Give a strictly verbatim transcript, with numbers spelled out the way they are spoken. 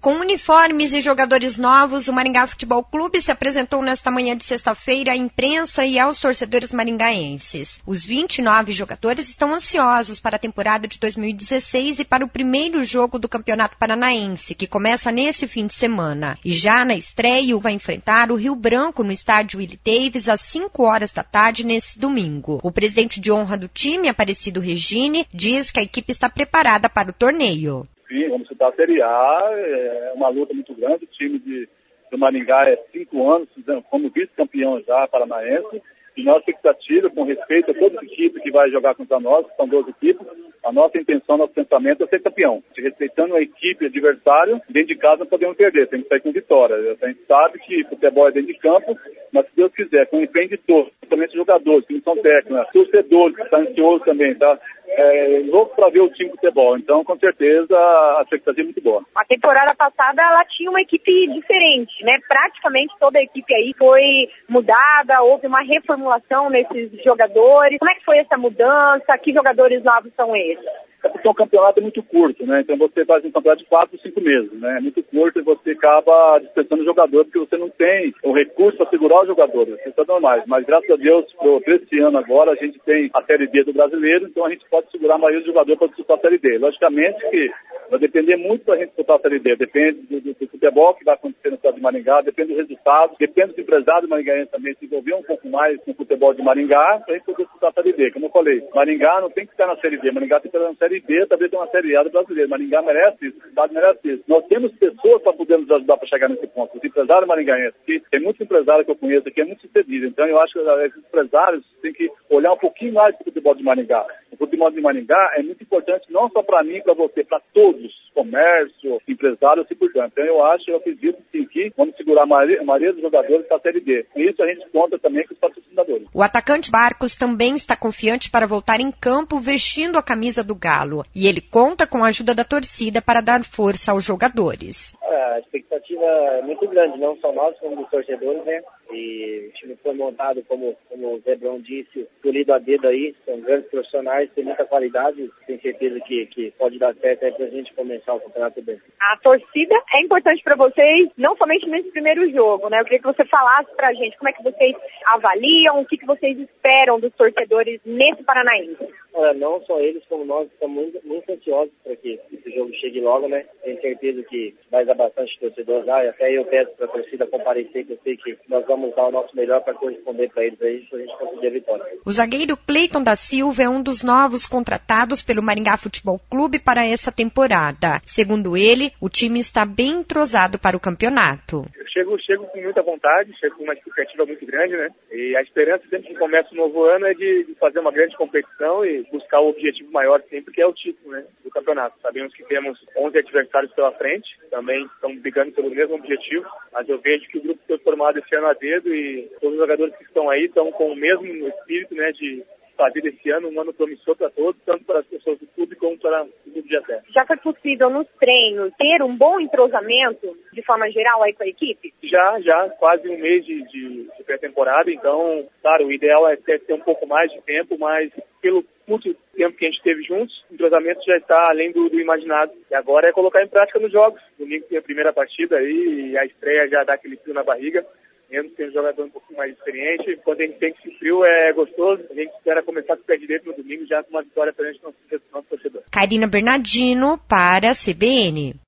Com uniformes e jogadores novos, o Maringá Futebol Clube se apresentou nesta manhã de sexta-feira à imprensa e aos torcedores maringaenses. Os vinte e nove jogadores estão ansiosos para a temporada de dois mil e dezesseis e para o primeiro jogo do Campeonato Paranaense, que começa nesse fim de semana. E já na estreia, vai enfrentar o Rio Branco no estádio Willie Davis às cinco horas da tarde nesse domingo. O presidente de honra do time, Aparecido Regine, diz que a equipe está preparada para o torneio. Sim, vamos citar a Série A, é uma luta muito grande, o time de, do Maringá é cinco anos, como vice-campeão já paranaense, e nossa expectativa, com respeito a toda a equipe que vai jogar contra nós, são doze equipes, a nossa intenção, nosso pensamento é ser campeão. Respeitando a equipe adversário, dentro de casa não podemos perder, tem que sair com vitória. A gente sabe que futebol é dentro de campo, mas se Deus quiser, com o empenho de todos, principalmente jogadores, comissão técnica, torcedores, que estão ansiosos também, tá? É, louco para ver o time de futebol, então com certeza a expectativa é muito boa. A temporada passada ela tinha uma equipe diferente, né? Praticamente toda a equipe aí foi mudada, houve uma reformulação nesses jogadores. Como é que foi essa mudança? Que jogadores novos são esses? É porque o campeonato é muito curto, né? Então você faz um campeonato de quatro, cinco meses, né? É muito curto e você acaba dispensando o jogador porque você não tem o recurso para segurar os jogadores. Isso é normal. Mas graças a Deus, para esse ano agora, a gente tem a Série D do brasileiro, então a gente pode segurar a maioria dos jogadores para disputar a Série D. Logicamente que vai depender muito para a gente disputar a Série D. Depende do, do, do futebol que vai acontecer no estado de Maringá, depende do resultado, depende do empresário maringaense também se envolver um pouco mais com o futebol de Maringá para a gente poder disputar a Série D. Como eu falei, Maringá não tem que ficar na Série D, Maringá tem que ficar na Série B, talvez tenha uma Série A do brasileiro. Maringá merece isso, o estado merece isso. Nós temos pessoas para poder nos ajudar para chegar nesse ponto. Os empresários maringaenses, que tem muitos empresários que eu conheço aqui, é muito sucedido. Então eu acho que esses empresários têm que olhar um pouquinho mais para o futebol de Maringá. O futebol de Maringá é muito importante não só para mim, para você, para todos, comércio, empresários e por diante. Então eu acho, eu acredito sim que vamos segurar a maioria, a maioria dos jogadores para a Série D. E isso a gente conta também com os patrocinadores. O atacante Barcos também está confiante para voltar em campo vestindo a camisa do Galo. E ele conta com a ajuda da torcida para dar força aos jogadores. A expectativa é muito grande, não só nós, como dos torcedores, né? E o time foi montado, como, como o Zé Brão disse, polido a dedo aí, são grandes profissionais, tem muita qualidade, tenho certeza que, que pode dar certo aí pra gente começar o campeonato bem. A torcida é importante para vocês, não somente nesse primeiro jogo, né? Eu queria que você falasse pra gente como é que vocês avaliam, o que, que vocês esperam dos torcedores nesse Paranaense. Olha, não só eles, como nós, estamos muito, muito ansiosos para que esse jogo chegue logo, né? Tenho certeza que vai dar bastante torcedores lá, e até eu peço para a torcida comparecer, que eu sei que nós vamos dar o nosso melhor para corresponder para eles aí, para a gente conseguir a vitória. O zagueiro Cleiton da Silva é um dos novos contratados pelo Maringá Futebol Clube para essa temporada. Segundo ele, o time está bem entrosado para o campeonato. Eu chego, chego com muita vontade, chego com uma expectativa muito grande, né? E a esperança sempre que começa o novo ano é de, de fazer uma grande competição e buscar o objetivo maior sempre, que é o título, né, do campeonato. Sabemos que temos onze adversários pela frente, também estão brigando pelo mesmo objetivo, mas eu vejo que o grupo foi formado esse ano a dedo e todos os jogadores que estão aí estão com o mesmo espírito, né, de fazer esse ano um ano promissor para todos, tanto para as pessoas do clube como para o grupo de atleta. Já foi possível nos treinos ter um bom entrosamento de forma geral aí com a equipe? Já, já, quase um mês de, de, de pré-temporada, então, claro, o ideal é ter, ter um pouco mais de tempo, mas pelo curto tempo que a gente teve juntos, o entrosamento já está além do, do imaginado. E agora é colocar em prática nos jogos. Domingo tem a primeira partida aí e a estreia já dá aquele frio na barriga. Mesmo tem um jogador um pouco mais experiente, quando a gente tem esse frio é gostoso, a gente espera começar com o pé direito no domingo já com uma vitória perante o nosso, nosso torcedor. Karina Bernardino para a C B N.